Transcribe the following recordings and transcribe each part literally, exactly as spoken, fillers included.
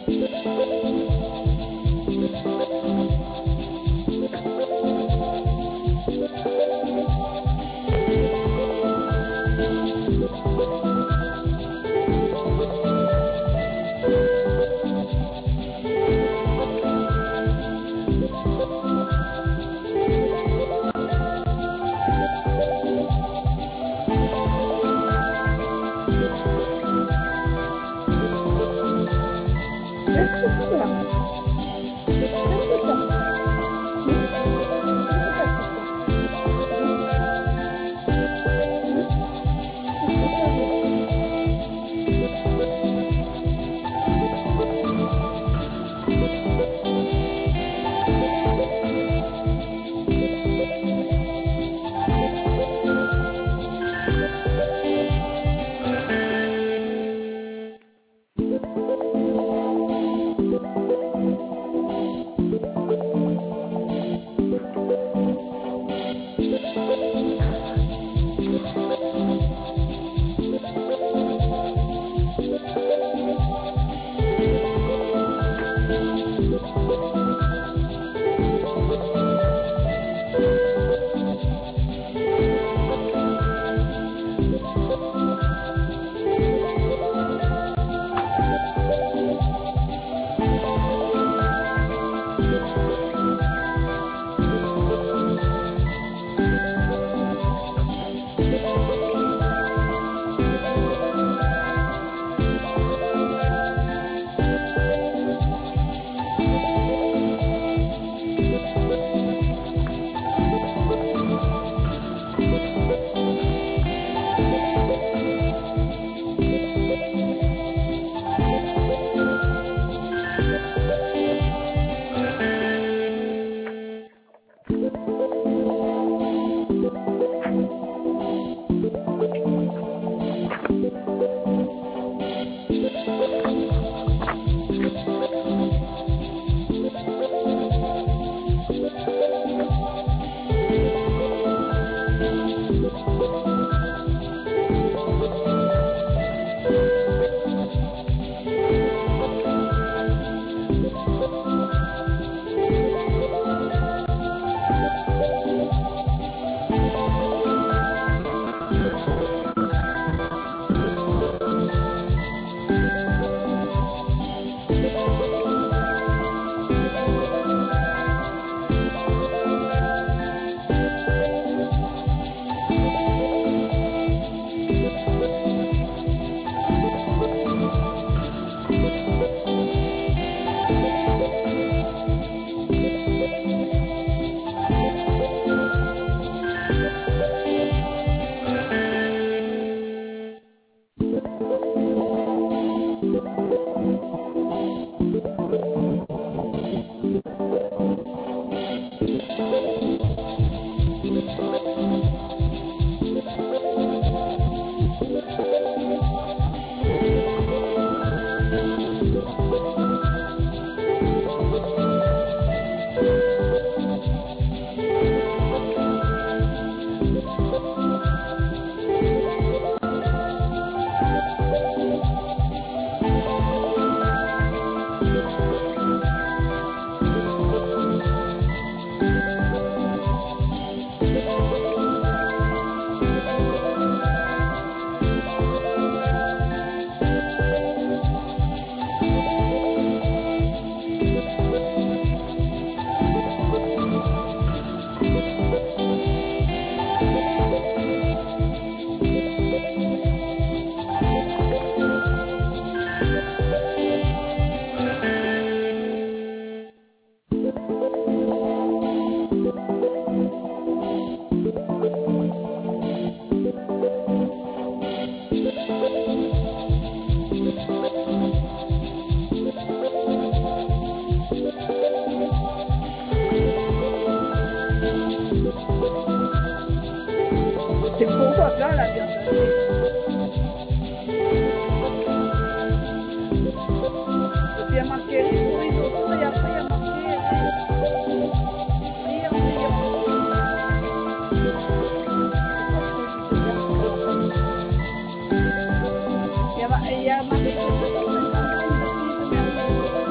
Il y a marqué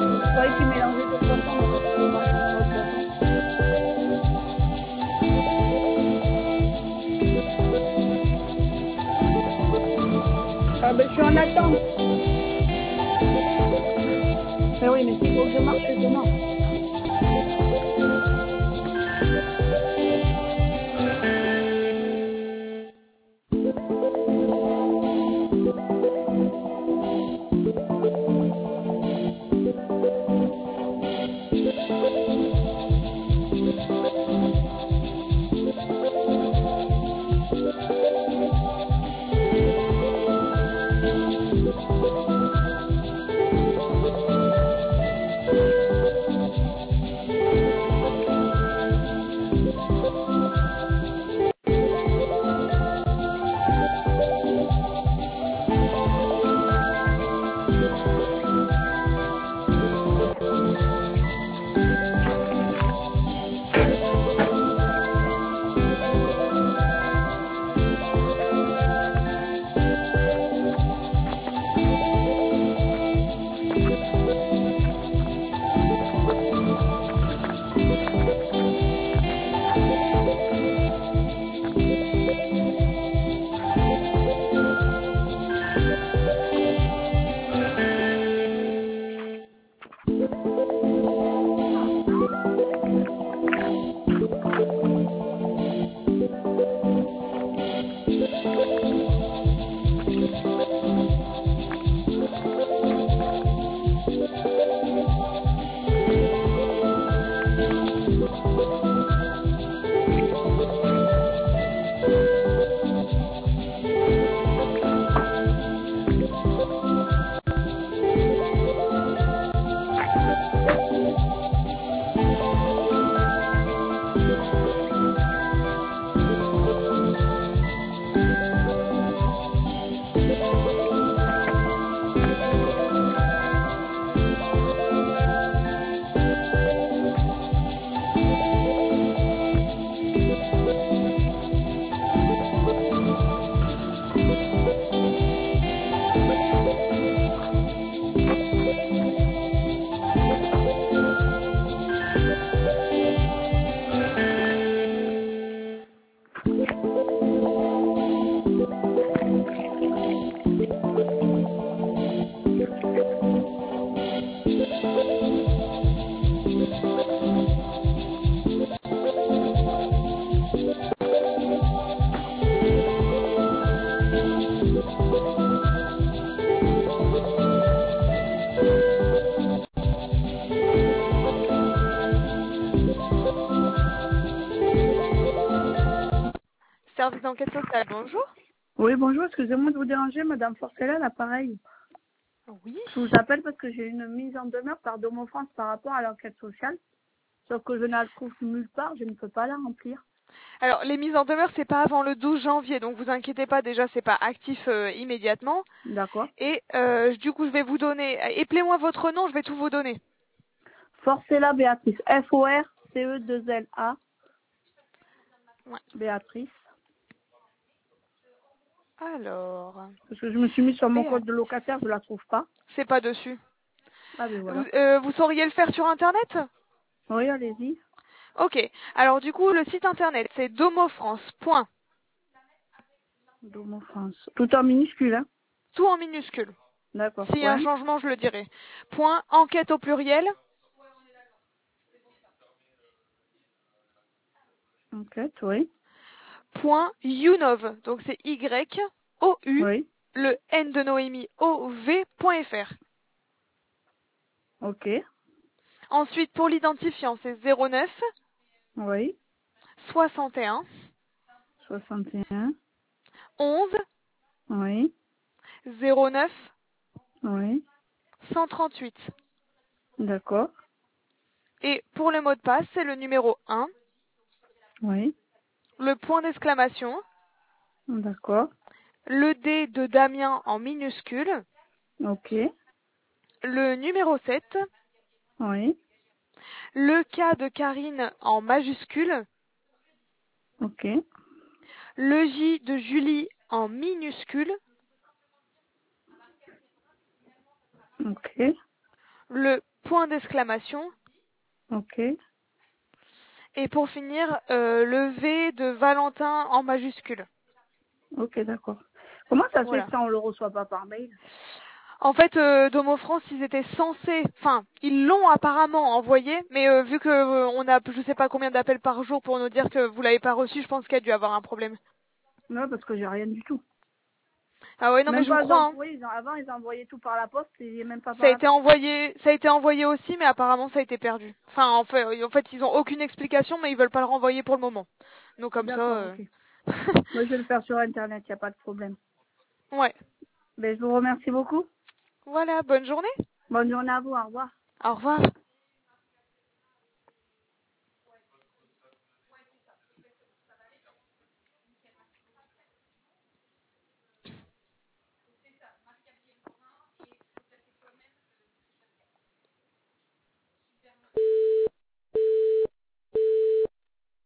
suis en attente. Mais oui, mais s'il faut que je marche, je marche. Service d'enquête sociale, bonjour. Oui, bonjour, excusez-moi de vous déranger, Madame Forcella, l'appareil. Oui. Je vous appelle parce que j'ai une mise en demeure par Domo France par rapport à l'enquête sociale. Sauf que je ne la trouve nulle part, je ne peux pas la remplir. Alors, les mises en demeure, c'est pas avant le douze janvier, donc vous inquiétez pas, déjà, c'est pas actif euh, immédiatement. D'accord. Et euh, du coup, je vais vous donner... Appelez-moi votre nom, je vais tout vous donner. Forcella Béatrice, F O R C E deux L A. Ouais. Béatrice. Alors... Parce que je me suis mis sur mon Béat... code de locataire, je la trouve pas. C'est pas dessus. Ah ben Vous, voilà. euh, vous sauriez le faire sur Internet? Oui, allez-y. Ok. Alors, du coup, le site Internet, c'est domofrance. Domo France. Tout en minuscule, hein. Tout en minuscule. D'accord, S'il y a un ouais. changement, je le dirai. Point enquête au pluriel. Enquête, oui. Point Younov. Donc c'est Y O U Oui. le N de Noémie O V point F R. Ok. Ensuite pour l'identifiant c'est zéro neuf Oui. soixante et un soixante et un. onze Oui. zéro neuf Oui. cent trente-huit. D'accord. Et pour le mot de passe c'est le numéro un, Oui. le point d'exclamation, D'accord. le D de Damien en minuscule, Ok. le numéro sept, Oui. le K de Karine en majuscule, Ok. le J de Julie en minuscule, Ok. le point d'exclamation, Ok. et pour finir, euh, le V de Valentin en majuscule. Ok, d'accord. Comment ça se Voilà. fait que ça, on le reçoit pas par mail? En fait, euh, Domo France, ils étaient censés, enfin, ils l'ont apparemment envoyé, mais euh, vu que euh, on a, je sais pas combien d'appels par jour pour nous dire que vous l'avez pas reçu, je pense qu'il y a dû avoir un problème. Non, parce que j'ai rien du tout. Ah ouais, non mais Même je vous pas crois. Hein. d'envoyer. Ils ont- Avant, ils envoyaient tout par la poste et même pas Ça a par la été poste. envoyé, ça a été envoyé aussi, mais apparemment ça a été perdu. Enfin, en fait, en fait, ils ont aucune explication, mais ils veulent pas le renvoyer pour le moment. Donc comme ça. D'accord, Euh... ok. Moi, je vais le faire sur Internet, il n'y a pas de problème. ouais. Ben, je vous remercie beaucoup. Voilà, bonne journée. Bonne journée à vous, au revoir. Au revoir.